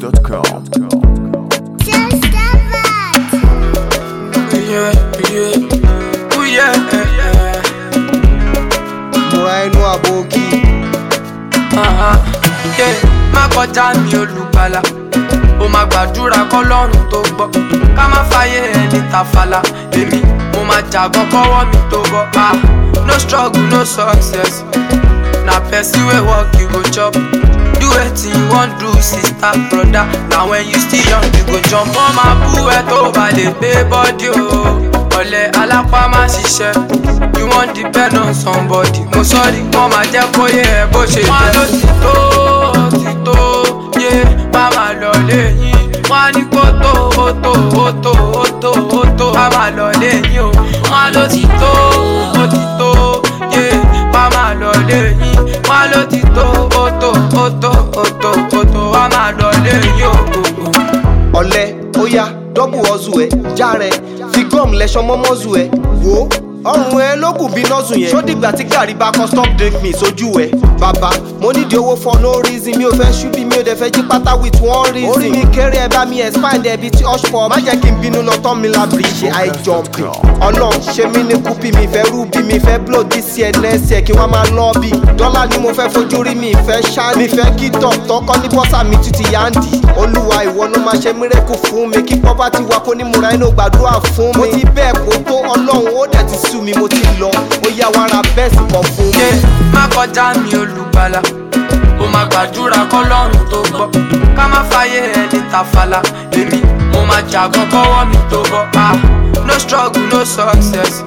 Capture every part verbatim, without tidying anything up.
dot com. Just stop it. Yeah, yeah, oh yeah, yeah. Múra inú àbòkí. Uh-huh. Yeah, má kọjá mi olùgbàlà. Ó máa gbàdúrà k'Ọlọ́run tó gbọ́. Ká má fàyè ẹni tàfàlà. Èmi mo máa jàgbọ́n kọ́wọ́ mi tó bọ́. Ah, no struggle, no success. Na person wey work you go chop. Do wetin you wan do, sister, brother. Na when you still young you go jump. Wọ́n máa bú ẹ tó bá lè gbé bọ́dí o. Ọ̀lẹ alápá má ṣiṣẹ́. You wan depend on somebody. Mo sọ́ọ́rí wọ́n máa jẹ́ kó yé ẹ bó ṣe jẹ́. Wọ́n á ló ti tó, ti tó, yé má máa lọ léyìn. Wọ́n á ní kó tó, ó tó, ó tó, ó tó, ó tó, má máa lọ léyìn o. Wọ́n á ló ti tó, ó ti tó, yé má máa lọ léyìn. Wọ́n á ló ti tó, ó tó, ó tó, ó tó, ó tó, má máa lọ léyìn o. Ọ̀lẹ ó yá dọ́bù ọ̀zù ẹ̀ já rẹ̀ fi gọ́ọ̀mù lẹ́ṣọ́ mọ́mọ́zù ẹ̀ wò ó ọrùn ẹ ló kù bí nọ́ọ̀sù yẹn ṣó dìgbà tí gàrí bá kọ́ stop drink me sójú ẹ. Bàbá mo nídìí owó for no reason mi ò fẹ́ ṣúbí mi ò dẹ̀ fẹ́ jí pátá with one reason. Orí mi kéré ẹ bá mi expand ẹ bíi ti ọ̀ṣpọ̀ má jẹ́ kí n bínú lọ tán mi lábìrì ṣe àìjọ̀mpì. Ọlọ́run ṣe mí ní kúpì mi fẹ́ rúbí mi fẹ́ blow this year next year kí wọ́n máa lọ bí. Dọ́là ni mo fẹ́ fojú rí mi fẹ́ ṣá mi fẹ́ kí tọ̀ tọkọ ní bọ́sà mi títí yáǹdì. Olúwa ìwọ ló máa ṣe mírèkù fún mi kí poverty wa kó ní múra inú gbàdúrà fún mi. Mo ti bẹ́ẹ̀ kó tó Ọlọ́run ó dẹ̀ ti sú mi mo ti lọ ó yá wá ra bẹ́ẹ̀sì kan fún mi. Má kọjá mi olùgbàlà. Ó máa gbàdúrà k'Ọlọ́run tó gbọ́. Ká má fàyè ẹni tàfàlà. Èmi mo máa jàgbọ́n kọ́wọ́ mi tó bọ́. Ah, no struggle, no success.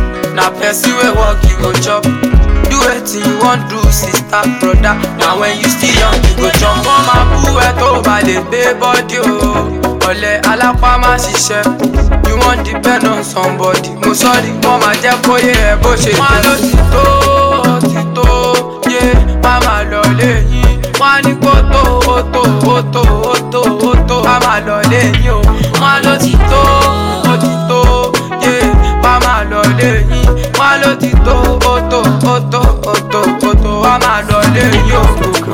Na person wey work you go chop. Do wetin you wan do, sister, brother. Na when you still young you go jump. Wọ́n máa bú ẹ tó bá lè gbé bọ́dí o. Ọ̀lẹ alápá má ṣiṣẹ́. You wan depend on somebody. Mo sọ́ọ́rí wọ́n máa jẹ́ kó yé ẹ bó ṣe jẹ́. Wọ́n á ló ti tó, ti tó, yé má máa lọ léyìn. Wọ́n á ní kó tó, ó tó, ó tó, ó tó, ó tó, má máa lọ léyìn o. Wọ́n á ló ti tó, ó ti tó, yé má máa lọ léyìn. Wọ́n á ló ti tó, ó tó, ó tó, ó tó, ó tó, má máa lọ léyìn o.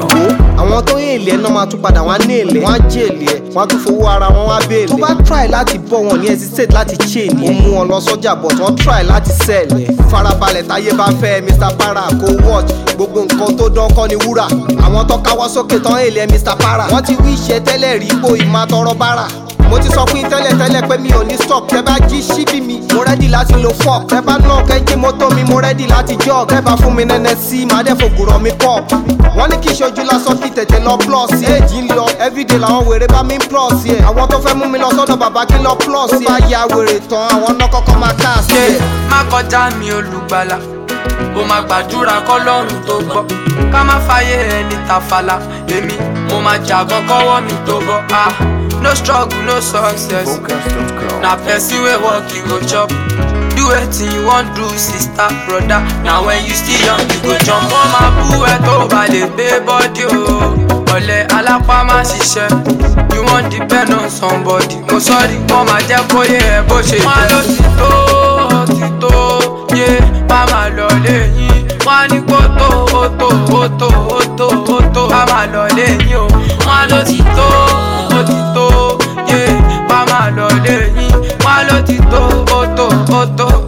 Àwọn tó yé èlé ẹ̀ náà máa tún padà wá ní èlé wọ́n á jẹ́ èlé ẹ̀ wọ́n á tún fowó ara wọn wá béèlè. Tó bá try láti bọ́ wọn ní hesitate láti chain ẹ̀. Ó mú wọn lọ sọ́jà but wọ́n try láti sell ẹ̀. Farabalẹ̀ táyé bá fẹ́ mister Para kó watch gbogbo nǹkan tó dán kọ́ ni wúrà. Àwọn tó káwọ́ sókè tán èlé ẹ̀ mister Para. Wọ́n ti wí iṣẹ́ tẹ́lẹ̀ rí ipò ìmọ̀ tọrọ bára. Mo ti sọ fún yín tẹ́lẹ̀ tẹ́lẹ̀ pé mi ò ní stop. Tẹ́ bá jí síbí mi mo rẹ́dì láti lo fork. Tẹ́ bá náà kẹ́jí mọ́tò mi mo rẹ́dì láti jog. Tẹ́ bá fún mi nẹ́nẹ́ sí màá dẹ́ fògùrọ̀ mi pop. Wọ́n ní kí ṣojú lásán kí tètè lọ plus yẹ. Èjì ń lọ everyday làwọn wèrè bá mi ń plus yẹ. Àwọn tó fẹ́ mú mi lọ sọ́dọ̀ bàbá kí lọ plus yẹ. Tó bá ya wèrè tán àwọn náà kọ́kọ́ máa cast yẹ. Má kọjá mi olùgbàlà. Ó máa gbàdúrà k'Ọlọ́run tó gbọ́. Ká má fàyè ẹni tàfàlà. Èmi mo máa jàgbọ́n kọ́wọ́ mi tó bọ́. Ah, no struggle, no success. Na person wey work you go chop. Do wetin you wan do, sister, brother. Na when you still young you go jump. Wọ́n máa bú ẹ tó bá lè gbé bọ́dí o. Ọ̀lẹ alápá má ṣiṣẹ́. You wan depend on somebody. Mo sọ́ọ́rí wọ́n máa jẹ́ kó yé ẹ bó ṣe jẹ́. Wọ́n á ló ti tó, ti tó, yé má máa lọ léyìn. Wọ́n á ní kó tó, ó tó, ó tó, ó tó, ó tó, má máa lọ léyìn o. Wọ́n á ló ti tó, ó ti tó, yé má máa lọ léyìn. Wọ́n á ló ti tó, ó tó, ó tó.